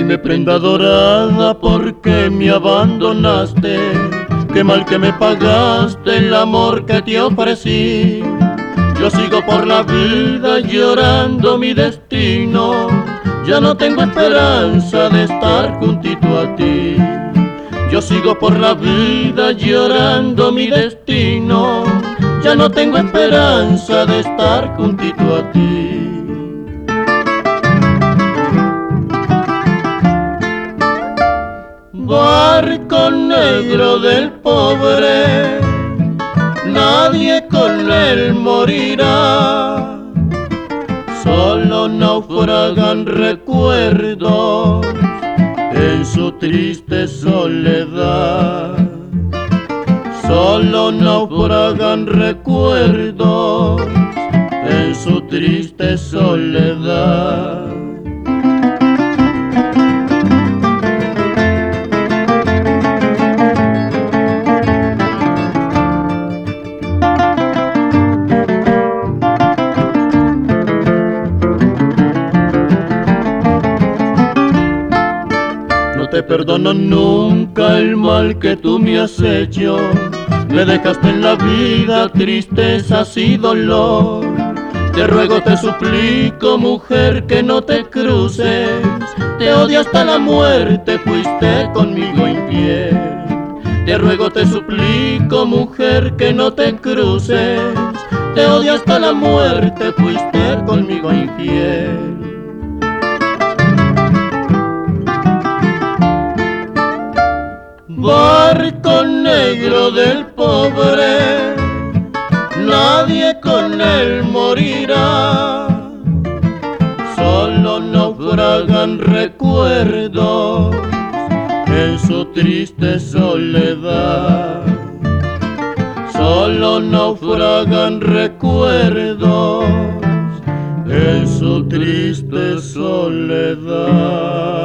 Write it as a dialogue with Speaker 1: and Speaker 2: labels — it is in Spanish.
Speaker 1: Dime, prenda dorada, ¿por qué me abandonaste? Qué mal que me pagaste el amor que te ofrecí. Yo sigo por la vida llorando mi destino, ya no tengo esperanza de estar juntito a ti. Yo sigo por la vida llorando mi destino, ya no tengo esperanza de estar juntito a ti. Barco negro del pobre, nadie con él morirá, solo naufragan recuerdos en su triste soledad. Solo naufragan recuerdos en su triste soledad. No te perdono nunca el mal que tú me has hecho. Me dejaste en la vida tristezas y dolor. Te ruego, te suplico, mujer, que no te cruces. Te odio hasta la muerte, fuiste conmigo infiel. Te ruego, te suplico, mujer, que no te cruces. Te odio hasta la muerte, fuiste conmigo infiel. Barco negro del pobre, nadie con él morirá, solo naufragan recuerdos en su triste soledad. Solo naufragan recuerdos en su triste soledad.